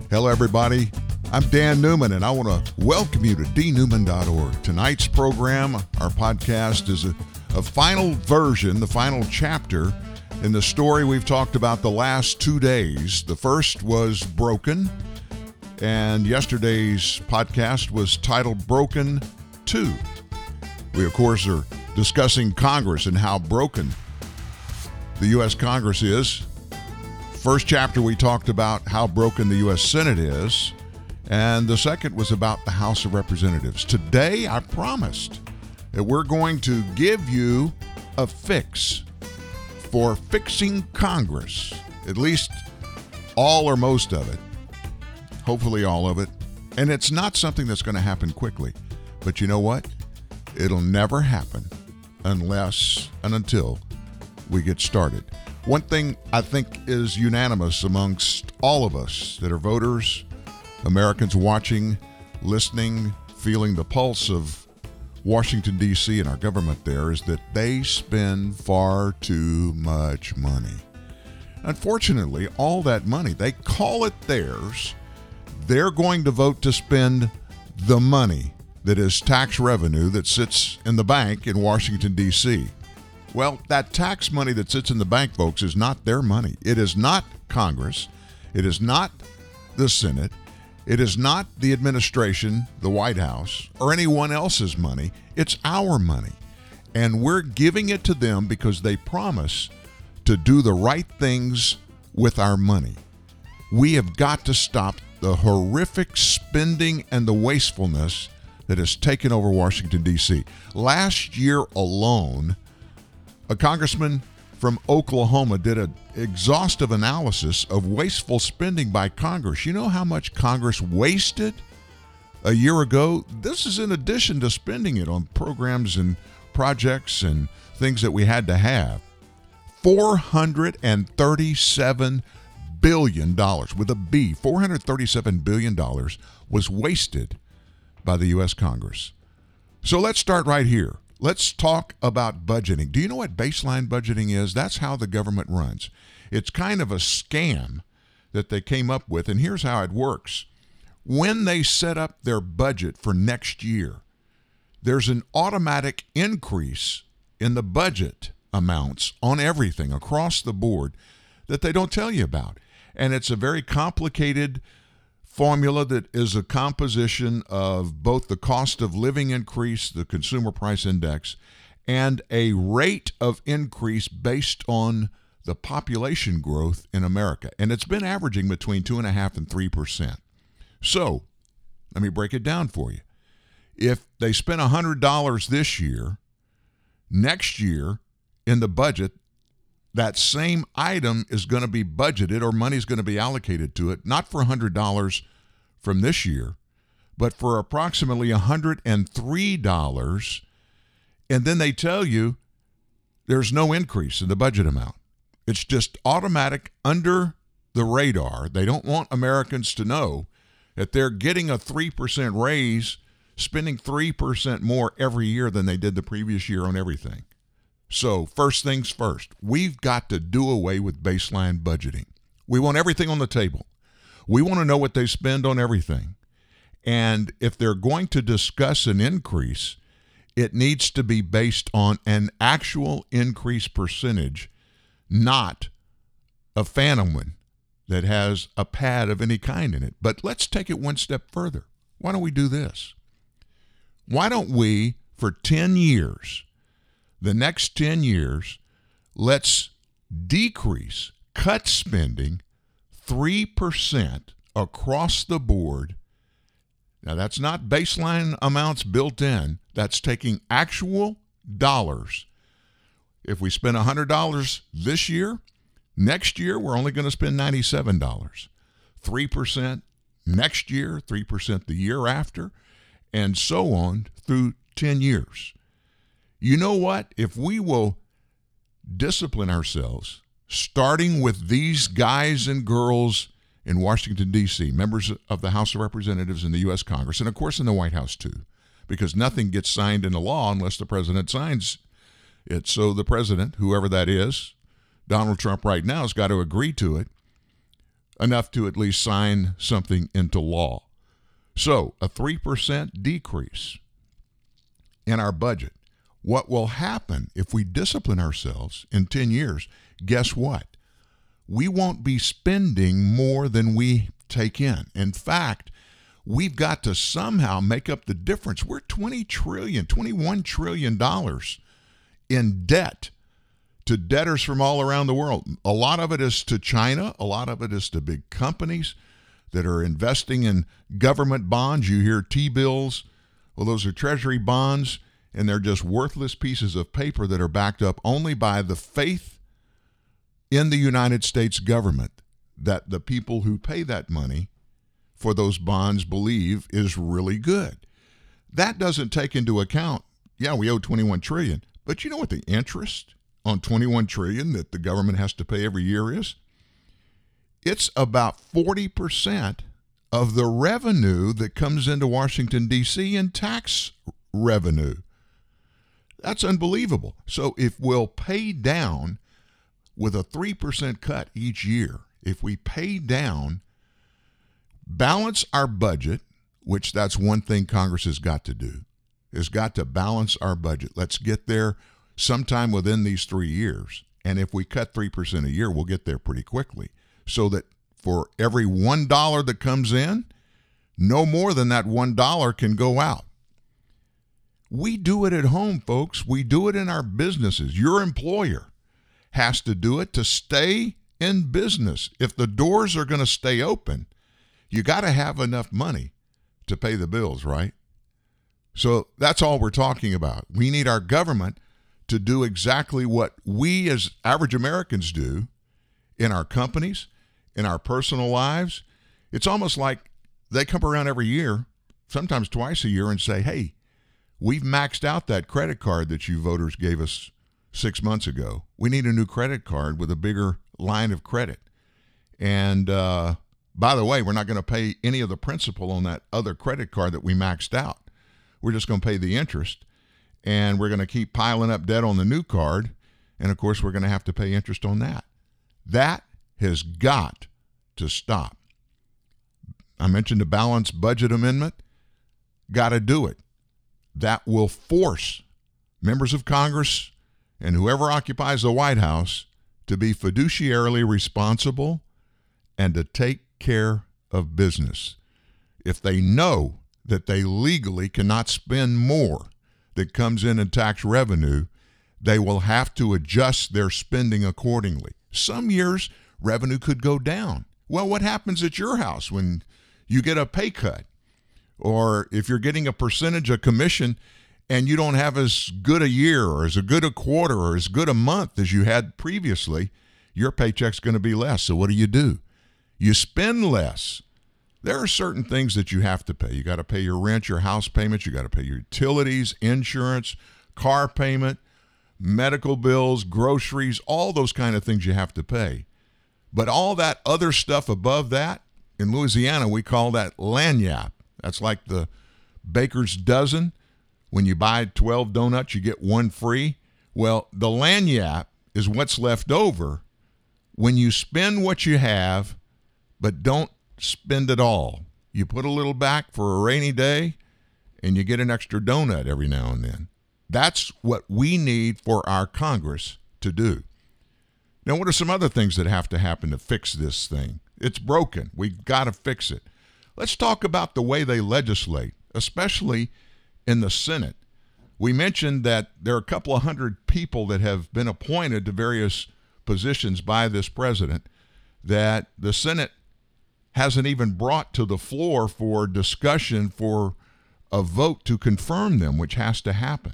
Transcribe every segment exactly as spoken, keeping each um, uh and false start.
Hello, everybody. I'm Dan Newman, and I want to welcome you to d newman dot org. Tonight's program, our podcast, is a, a final version, the final chapter in the story we've talked about the last two days. The first was Broken, and yesterday's podcast was titled Broken two. We, of course, are discussing Congress and how broken the U S Congress is. First chapter, we talked about how broken the U S Senate is, and the second was about the House of Representatives. Today, I promised that we're going to give you a fix for fixing Congress, at least all or most of it, hopefully all of it. And it's not something that's going to happen quickly, but you know what? It'll never happen unless and until we get started. One thing I think is unanimous amongst all of us that are voters, Americans watching, listening, feeling the pulse of Washington, D C and our government there, is that they spend far too much money. Unfortunately, all that money, they call it theirs. They're going to vote to spend the money that is tax revenue that sits in the bank in Washington, D C Well, that tax money that sits in the bank, folks, is not their money. It is not Congress. It is not the Senate. It is not the administration, the White House, or anyone else's money. It's our money. And we're giving it to them because they promise to do the right things with our money. We have got to stop the horrific spending and the wastefulness that has taken over Washington, D C Last year alone, a congressman from Oklahoma did an exhaustive analysis of wasteful spending by Congress. You know how much Congress wasted a year ago? This is in addition to spending it on programs and projects and things that we had to have. four hundred thirty-seven billion dollars, with a B, four hundred thirty-seven billion dollars was wasted by the U S Congress. So let's start right here. Let's talk about budgeting. Do you know what baseline budgeting is? That's how the government runs. It's kind of a scam that they came up with, and here's how it works. When they set up their budget for next year, there's an automatic increase in the budget amounts on everything across the board that they don't tell you about. And it's a very complicated formula that is a composition of both the cost of living increase, the consumer price index, and a rate of increase based on the population growth in America. And it's been averaging between two point five and three percent. So, let me break it down for you. If they spend one hundred dollars this year, next year in the budget, that same item is going to be budgeted, or money is going to be allocated to it, not for one hundred dollars from this year, but for approximately one hundred three dollars. And then they tell you there's no increase in the budget amount. It's just automatic, under the radar. They don't want Americans to know that they're getting a three percent raise, spending three percent more every year than they did the previous year on everything. So first things first, we've got to do away with baseline budgeting. We want everything on the table. We want to know what they spend on everything. And if they're going to discuss an increase, it needs to be based on an actual increase percentage, not a phantom one that has a pad of any kind in it. But let's take it one step further. Why don't we do this? Why don't we, for ten years, the next ten years, let's decrease, cut spending three percent across the board. Now, that's not baseline amounts built in. That's taking actual dollars. If we spend one hundred dollars this year, next year we're only going to spend ninety-seven dollars. three percent next year, three percent the year after, and so on through ten years. You know what? If we will discipline ourselves, starting with these guys and girls in Washington, D C, members of the House of Representatives in the U S Congress, and of course in the White House too, because nothing gets signed into law unless the president signs it. So the president, whoever that is, Donald Trump right now, has got to agree to it. enough to at least sign something into law. So a three percent decrease in our budget. What will happen if we discipline ourselves in ten years? Guess what? We won't be spending more than we take in. In fact, we've got to somehow make up the difference. We're twenty trillion dollars, twenty-one trillion dollars in debt to debtors from all around the world. A lot of it is to China. A lot of it is to big companies that are investing in government bonds. You hear T-bills. Well, those are treasury bonds, and they're just worthless pieces of paper that are backed up only by the faith in the United States government that the people who pay that money for those bonds believe is really good. That doesn't take into account, yeah, we owe twenty-one trillion dollars, but you know what the interest on twenty-one trillion dollars that the government has to pay every year is? It's about forty percent of the revenue that comes into Washington, D C in tax revenue. That's unbelievable. So if we'll pay down with a three percent cut each year, if we pay down, balance our budget, which that's one thing Congress has got to do, has got to balance our budget. Let's get there sometime within these three years. And if we cut three percent a year, we'll get there pretty quickly. So that for every one dollar that comes in, no more than that one dollar can go out. We do it at home, folks. We do it in our businesses. Your employer has to do it to stay in business. If the doors are going to stay open, you got to have enough money to pay the bills, right? So that's all we're talking about. We need our government to do exactly what we as average Americans do in our companies, in our personal lives. It's almost like they come around every year, sometimes twice a year, and say, hey, we've maxed out that credit card that you voters gave us six months ago. We need a new credit card with a bigger line of credit. And uh, by the way, we're not going to pay any of the principal on that other credit card that we maxed out. We're just going to pay the interest. And we're going to keep piling up debt on the new card. And, of course, we're going to have to pay interest on that. That has got to stop. I mentioned the balanced budget amendment. Got to do it. That will force members of Congress and whoever occupies the White House to be fiduciarily responsible and to take care of business. If they know that they legally cannot spend more that comes in in tax revenue, they will have to adjust their spending accordingly. Some years, revenue could go down. Well, what happens at your house when you get a pay cut? Or if you're getting a percentage of commission and you don't have as good a year or as a good a quarter or as good a month as you had previously, your paycheck's going to be less. So what do you do? You spend less. There are certain things that you have to pay. You got to pay your rent, your house payments. You got to pay your utilities, insurance, car payment, medical bills, groceries, all those kind of things you have to pay. But all that other stuff above that, in Louisiana, we call that lagniappe. That's like the baker's dozen. When you buy twelve donuts, you get one free. Well, the lagniappe is what's left over when you spend what you have, but don't spend it all. You put a little back for a rainy day, and you get an extra donut every now and then. That's what we need for our Congress to do. Now, what are some other things that have to happen to fix this thing? It's broken. We've got to fix it. Let's talk about the way they legislate, especially in the Senate. We mentioned that there are a couple of hundred people that have been appointed to various positions by this president that the Senate hasn't even brought to the floor for discussion for a vote to confirm them, which has to happen.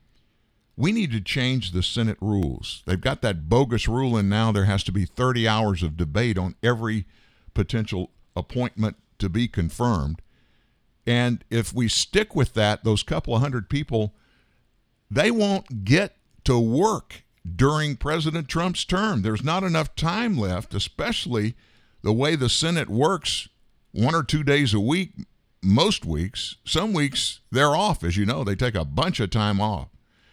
We need to change the Senate rules. They've got that bogus rule in now. There has to be thirty hours of debate on every potential appointment to be confirmed. And if we stick with that, those couple of hundred people, they won't get to work during President Trump's term. There's not enough time left, especially the way the Senate works one or two days a week, most weeks. Some weeks they're off, as you know. They take a bunch of time off.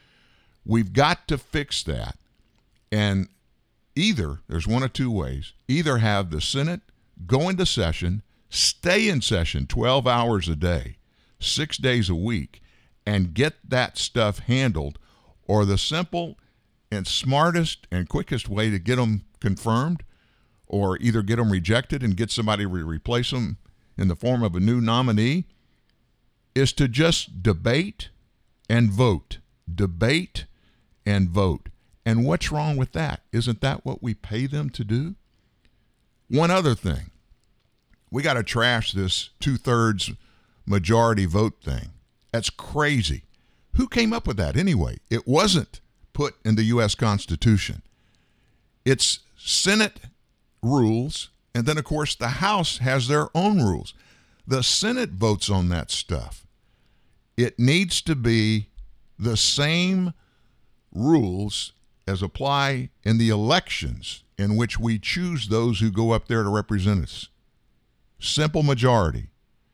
We've got to fix that. And either, there's one of two ways, either have the Senate go into session, stay in session twelve hours a day, six days a week, and get that stuff handled, or the simple and smartest and quickest way to get them confirmed, or either get them rejected and get somebody to replace them in the form of a new nominee, is to just debate and vote. Debate and vote. And what's wrong with that? Isn't that what we pay them to do? One other thing. We got to trash this two-thirds majority vote thing. That's crazy. Who came up with that anyway? It wasn't put in the U S Constitution. It's Senate rules, and then, of course, the House has their own rules. The Senate votes on that stuff. It needs to be the same rules as apply in the elections in which we choose those who go up there to represent us. Simple majority.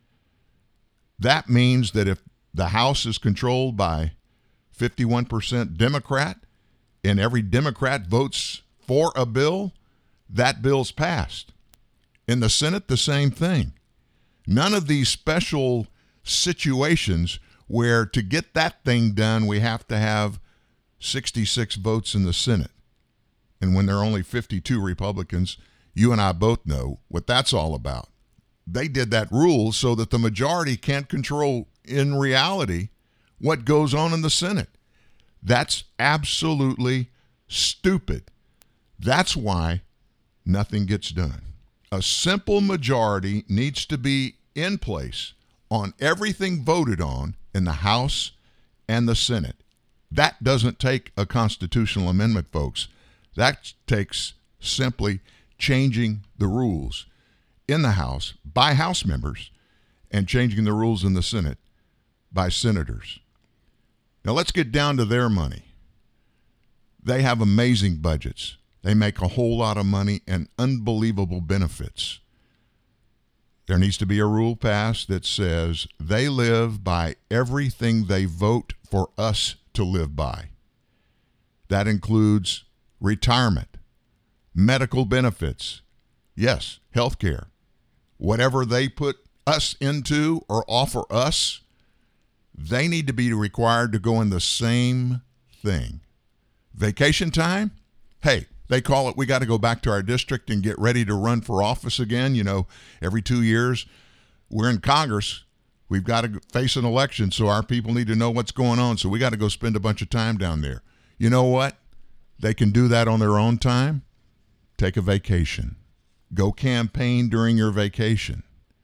That means that if the House is controlled by fifty-one percent Democrat and every Democrat votes for a bill, that bill's passed. In the Senate, the same thing. None of these special situations where to get that thing done, we have to have sixty-six votes in the Senate. And when there are only fifty-two Republicans, you and I both know what that's all about. They did that rule so that the majority can't control, in reality, what goes on in the Senate. That's absolutely stupid. That's why nothing gets done. A simple majority needs to be in place on everything voted on in the House and the Senate. That doesn't take a constitutional amendment, folks. That takes simply changing the rules in the House by House members and changing the rules in the Senate by senators. Now let's get down to their money. They have amazing budgets. They make a whole lot of money and unbelievable benefits. There needs to be a rule passed that says they live by everything they vote for us to live by. That includes retirement, medical benefits, yes, health care. Whatever they put us into or offer us, they need to be required to go in the same thing. Vacation time? Hey, they call it, we got to go back to our district and get ready to run for office again. You know, every two years, we're in Congress. We've got to face an election, so our people need to know what's going on. So we got to go spend a bunch of time down there. You know what? They can do that on their own time. Take a vacation. Go campaign during your vacation.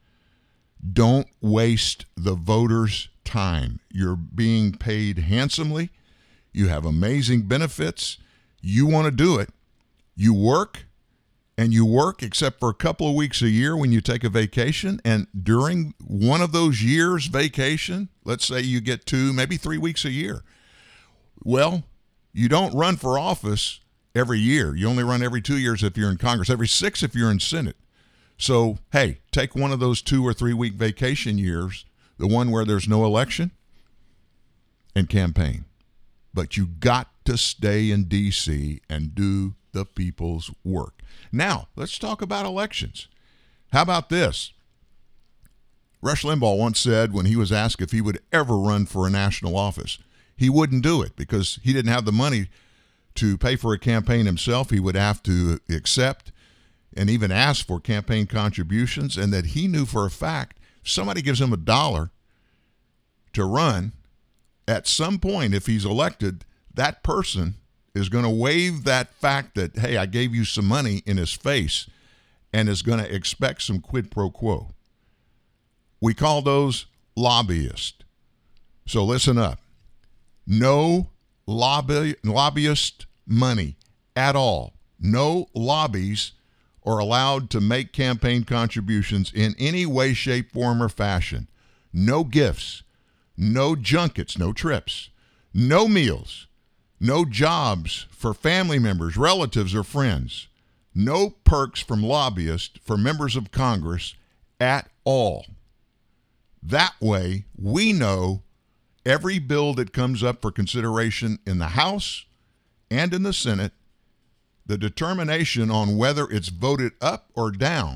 Don't waste the voters' time. You're being paid handsomely. You have amazing benefits. You want to do it. You work, and you work except for a couple of weeks a year when you take a vacation. And during one of those years' vacation, let's say you get two, maybe three weeks a year. Well, you don't run for office every year. You only run every two years if you're in Congress, every six if you're in Senate. So, hey, take one of those two or three week vacation years, the one where there's no election, and campaign. But you got to stay in D C and do the people's work. Now, let's talk about elections. How about this? Rush Limbaugh once said when he was asked if he would ever run for a national office, he wouldn't do it because he didn't have the money to pay for a campaign himself. He would have to accept and even ask for campaign contributions, and that he knew for a fact if somebody gives him a dollar to run, at some point, if he's elected, that person is going to wave that fact that, hey, I gave you some money in his face, and is going to expect some quid pro quo. We call those lobbyists. So listen up. No lobby, lobbyist money at all. No lobbies are allowed to make campaign contributions in any way, shape, form, or fashion. No gifts, no junkets, no trips, no meals, no jobs for family members, relatives, or friends. No perks from lobbyists for members of Congress at all. That way, we know every bill that comes up for consideration in the House and in the Senate, the determination on whether it's voted up or down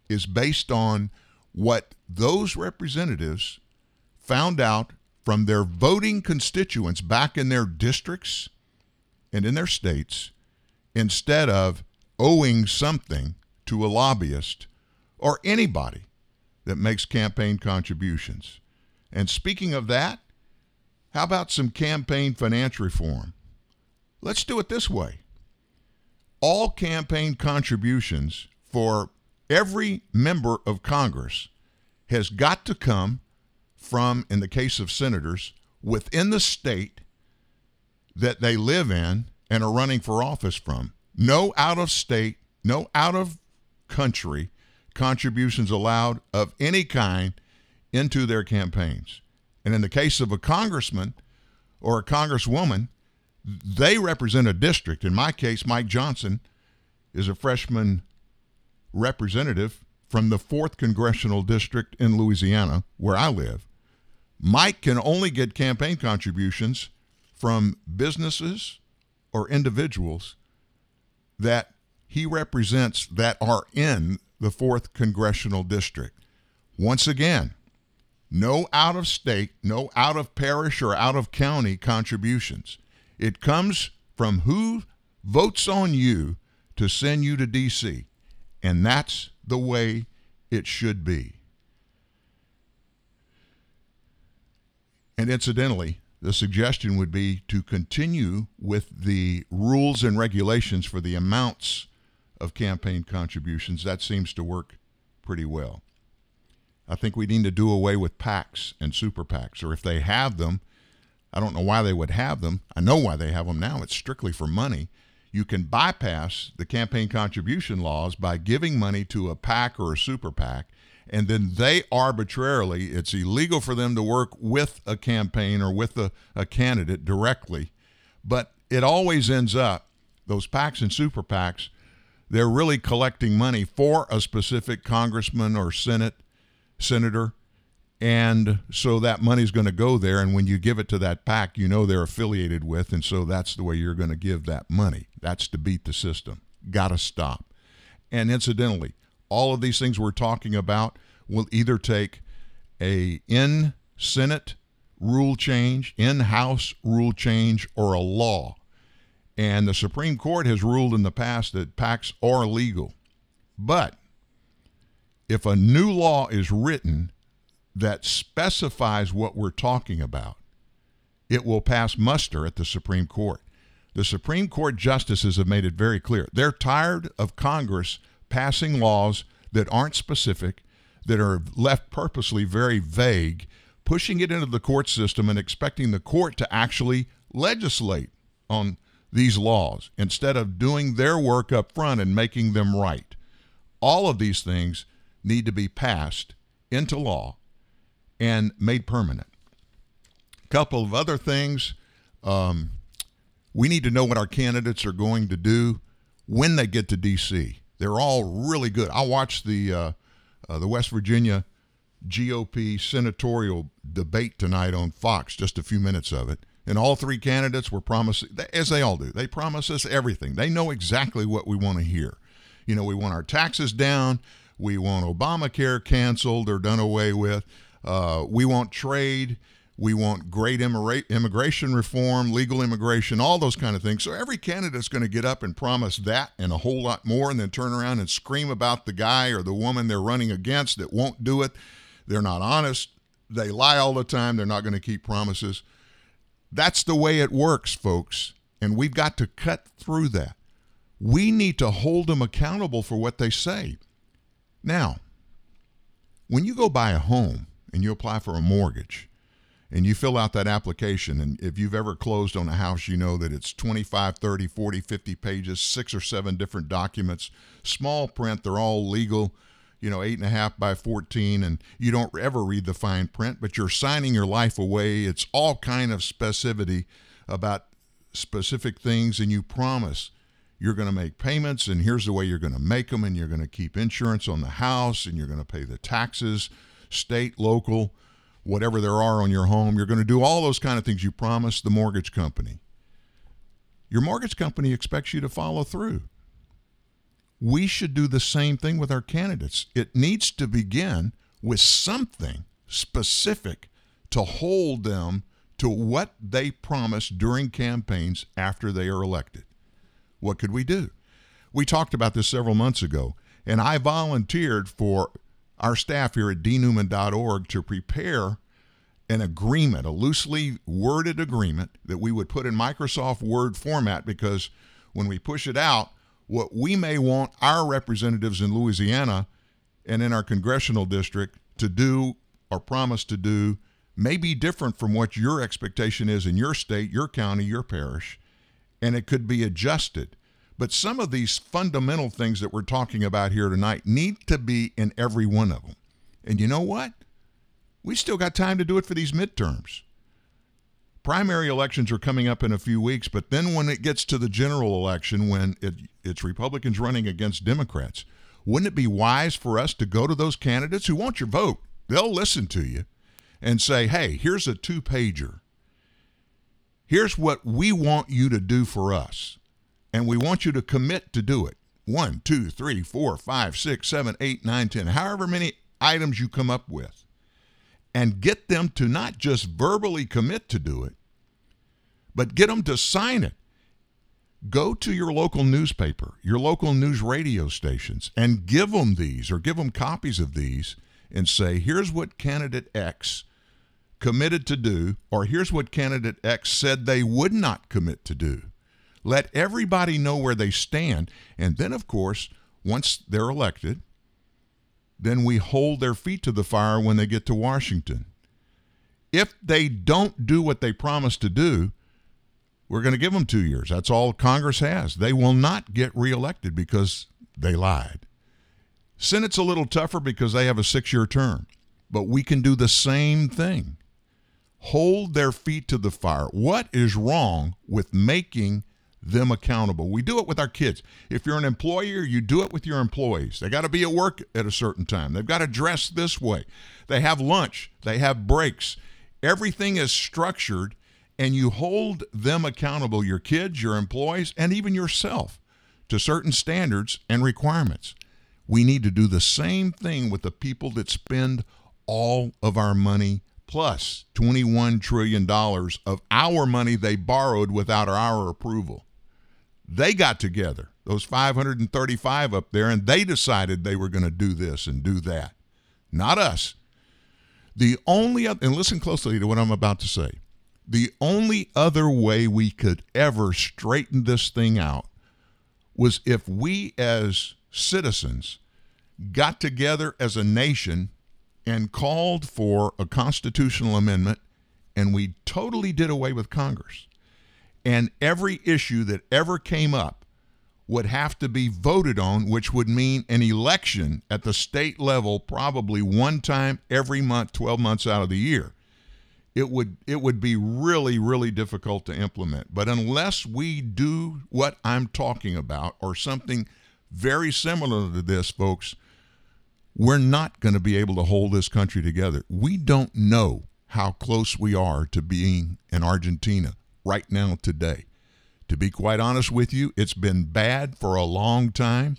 is based on what those representatives found out from their voting constituents back in their districts and in their states, instead of owing something to a lobbyist or anybody that makes campaign contributions. And speaking of that, how about some campaign finance reform? Let's do it this way. All campaign contributions for every member of Congress has got to come from, in the case of senators, within the state that they live in and are running for office from. No out-of-state, no out-of-country contributions allowed of any kind into their campaigns. And in the case of a congressman or a congresswoman, they represent a district. In my case, Mike Johnson is a freshman representative from the fourth Congressional District in Louisiana, where I live. Mike can only get campaign contributions from businesses or individuals that he represents that are in the fourth Congressional District. Once again, no out-of-state, no out-of-parish or out-of-county contributions. It comes from who votes on you to send you to D C, and that's the way it should be. And incidentally, the suggestion would be to continue with the rules and regulations for the amounts of campaign contributions. That seems to work pretty well. I think we need to do away with PACs and super PACs, or if they have them, I don't know why they would have them. I know why they have them now. It's strictly for money. You can bypass the campaign contribution laws by giving money to a PAC or a super PAC, and then they arbitrarily, it's illegal for them to work with a campaign or with a, a candidate directly, but it always ends up, those PACs and super PACs, they're really collecting money for a specific congressman or senate senator, and so that money's going to go there, and when you give it to that PAC, you know they're affiliated with, and so that's the way you're going to give that money. That's to beat the system. Got to stop. And incidentally, all of these things we're talking about will either take a in-Senate rule change, in-House rule change, or a law. And the Supreme Court has ruled in the past that PACs are legal. But if a new law is written that specifies what we're talking about, it will pass muster at the Supreme Court. The Supreme Court justices have made it very clear. They're tired of Congress passing laws that aren't specific, that are left purposely very vague, pushing it into the court system and expecting the court to actually legislate on these laws instead of doing their work up front and making them right. All of these things need to be passed into law and made permanent. A couple of other things. Um, we need to know what our candidates are going to do when they get to D C. They're all really good. I watched the uh, uh, the West Virginia G O P senatorial debate tonight on Fox, just a few minutes of it. And all three candidates were promising, as they all do, they promise us everything. They know exactly what we want to hear. You know, we want our taxes down. We want Obamacare canceled or done away with. Uh, we want trade. We want great immigra- immigration reform, legal immigration, all those kind of things. So every candidate's going to get up and promise that and a whole lot more, and then turn around and scream about the guy or the woman they're running against that won't do it. They're not honest. They lie all the time. They're not going to keep promises. That's the way it works, folks, and we've got to cut through that. We need to hold them accountable for what they say. Now, when you go buy a home and you apply for a mortgage and you fill out that application, and if you've ever closed on a house, you know that it's twenty-five, thirty, forty, fifty pages, six or seven different documents, small print, they're all legal, you know, eight and a half by fourteen, and you don't ever read the fine print, but you're signing your life away. It's all kind of specificity about specific things, and you promise you're going to make payments, and here's the way you're going to make them, and you're going to keep insurance on the house, and you're going to pay the taxes, state, local, whatever there are on your home. You're going to do all those kind of things you promised the mortgage company. Your mortgage company expects you to follow through. we should do the same thing with our candidates. It needs to begin with something specific to hold them to what they promised during campaigns after they are elected. What could we do? We talked about this several months ago, and I volunteered for our staff here at d newman dot org to prepare an agreement, a loosely worded agreement that we would put in Microsoft Word format, because when we push it out, what we may want our representatives in Louisiana and in our congressional district to do or promise to do may be different from what your expectation is in your state, your county, your parish, and it could be adjusted. But some of these fundamental things that we're talking about here tonight need to be in every one of them. And you know what? We still got time to do it for these midterms. Primary elections are coming up in a few weeks, but then when it gets to the general election, when it, it's Republicans running against Democrats, wouldn't it be wise for us to go to those candidates who want your vote? They'll listen to you and say, hey, here's a two-pager. Here's what we want you to do for us, and we want you to commit to do it. One, two, three, four, five, six, seven, eight, nine, ten, however many items you come up with, and get them to not just verbally commit to do it, but get them to sign it. Go to your local newspaper, your local news radio stations, and give them these or give them copies of these and say, here's what candidate X committed to do, or here's what candidate X said they would not commit to do. Let everybody know where they stand. And then, of course, once they're elected, then we hold their feet to the fire when they get to Washington. If they don't do what they promised to do, we're going to give them two years. That's all Congress has. They will not get reelected because they lied. Senate's a little tougher because they have a six-year term, but we can do the same thing. Hold their feet to the fire. What is wrong with making them accountable? We do it with our kids. If you're an employer, you do it with your employees. They got to be at work at a certain time. They've got to dress this way. They have lunch. They have breaks. Everything is structured, and you hold them accountable, your kids, your employees, and even yourself, to certain standards and requirements. We need to do the same thing with the people that spend all of our money, plus twenty-one trillion dollars of our money they borrowed without our approval. They got together, those five hundred thirty-five up there, and they decided they were going to do this and do that. Not us. The only other, and listen closely to what I'm about to say, the only other way we could ever straighten this thing out was if we as citizens got together as a nation and called for a constitutional amendment, and we totally did away with Congress. And every issue that ever came up would have to be voted on, which would mean an election at the state level probably one time every month, twelve months out of the year. It would it would be really, really difficult to implement. But unless we do what I'm talking about, or something very similar to this, folks, we're not going to be able to hold this country together. We don't know how close we are to being in Argentina right now today. To be quite honest with you, it's been bad for a long time,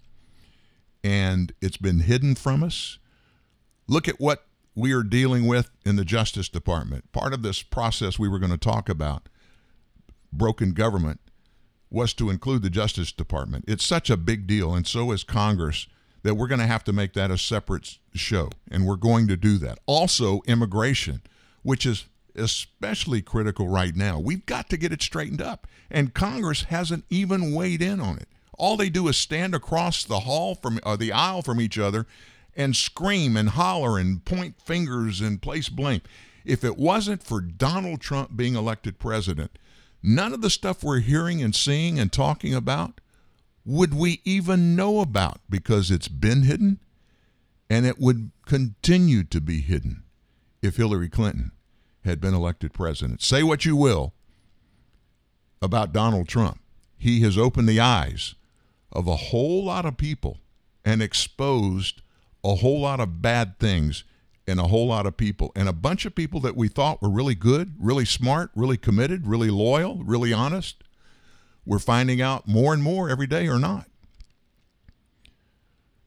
and it's been hidden from us. Look at what we are dealing with in the Justice Department. Part of this process we were going to talk about, broken government, was to include the Justice Department. It's such a big deal, and so is Congress, that we're going to have to make that a separate show, and we're going to do that. Also, immigration, which is especially critical right now. We've got to get it straightened up, and Congress hasn't even weighed in on it. All they do is stand across the hall from or the aisle from each other and scream and holler and point fingers and place blame. If it wasn't for Donald Trump being elected president, none of the stuff we're hearing and seeing and talking about would we even know about, because it's been hidden, and it would continue to be hidden if Hillary Clinton had been elected president. Say what you will about Donald Trump. He has opened the eyes of a whole lot of people and exposed a whole lot of bad things in a whole lot of people. And a bunch of people that we thought were really good, really smart, really committed, really loyal, really honest, we're finding out more and more every day are not.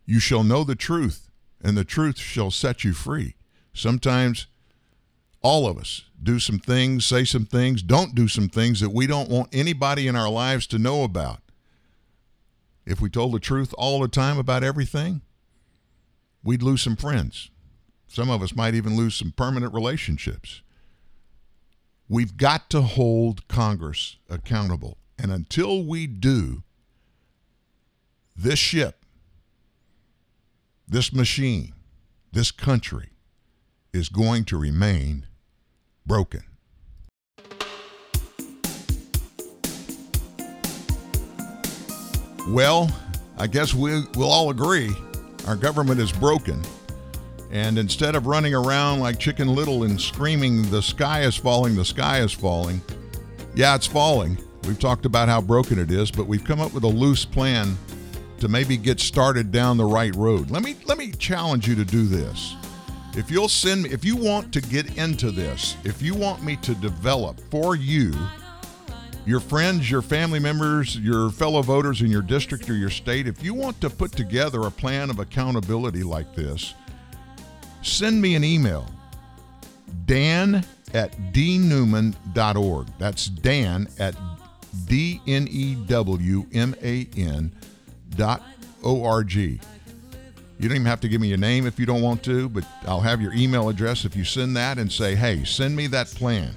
You shall know the truth, and the truth shall set you free. Sometimes all of us do some things, say some things, don't do some things that we don't want anybody in our lives to know about. If we told the truth all the time about everything, we'd lose some friends. Some of us might even lose some permanent relationships. We've got to hold Congress accountable. And until we do, this ship, this machine, this country is going to remain broken. Well, I guess we, we'll all agree our government is broken. And instead of running around like Chicken Little and screaming, the sky is falling, the sky is falling, yeah, it's falling. We've talked about how broken it is, but we've come up with a loose plan to maybe get started down the right road. Let me let me challenge you to do this. If you'll send me, if you want to get into this, if you want me to develop for you, your friends, your family members, your fellow voters in your district or your state, if you want to put together a plan of accountability like this, send me an email, Dan at d newman dot org. That's Dan at D N E W M A N dot O R G. You don't even have to give me your name if you don't want to, but I'll have your email address if you send that and say, hey, send me that plan.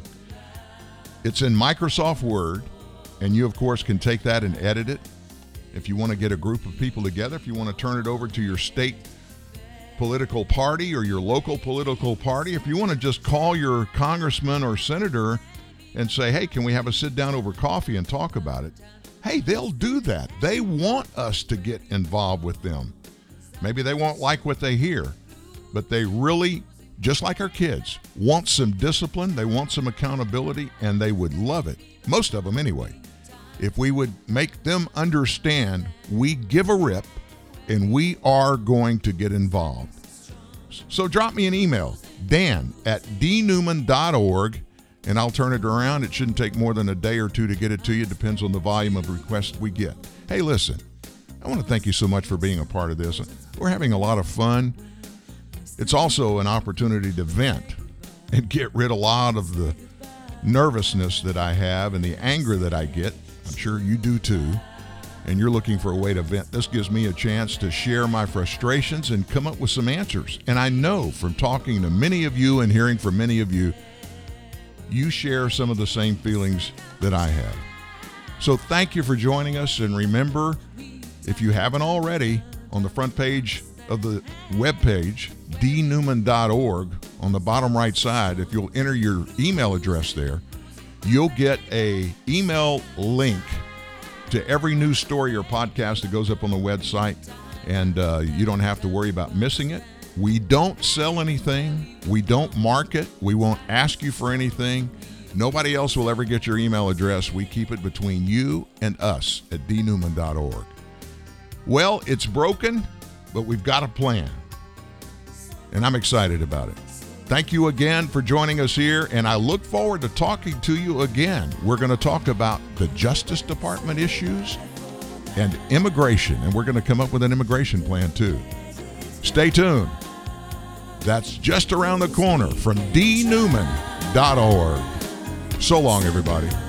It's in Microsoft Word, and you, of course, can take that and edit it. If you want to get a group of people together, if you want to turn it over to your state political party or your local political party, if you want to just call your congressman or senator and say, hey, can we have a sit down over coffee and talk about it? Hey, they'll do that. They want us to get involved with them. Maybe they won't like what they hear, but they really, just like our kids, want some discipline, they want some accountability, and they would love it, most of them anyway, if we would make them understand we give a rip and we are going to get involved. So drop me an email, Dan at d newman dot org, and I'll turn it around. It shouldn't take more than a day or two to get it to you. It depends on the volume of requests we get. Hey, listen, I want to thank you so much for being a part of this. We're having a lot of fun. It's also an opportunity to vent and get rid of a lot of the nervousness that I have and the anger that I get. I'm sure you do too. And you're looking for a way to vent. This gives me a chance to share my frustrations and come up with some answers. And I know from talking to many of you and hearing from many of you, you share some of the same feelings that I have. So thank you for joining us. And remember, if you haven't already, on the front page of the webpage, d newman dot org, on the bottom right side, if you'll enter your email address there, you'll get a email link to every news story or podcast that goes up on the website, and uh, you don't have to worry about missing it. We don't sell anything. We don't market. We won't ask you for anything. Nobody else will ever get your email address. We keep it between you and us at d newman dot org. Well, it's broken, but we've got a plan, and I'm excited about it. Thank you again for joining us here, and I look forward to talking to you again. We're going to talk about the Justice Department issues and immigration, and we're going to come up with an immigration plan too. Stay tuned. That's just around the corner from d newman dot org. So long, everybody.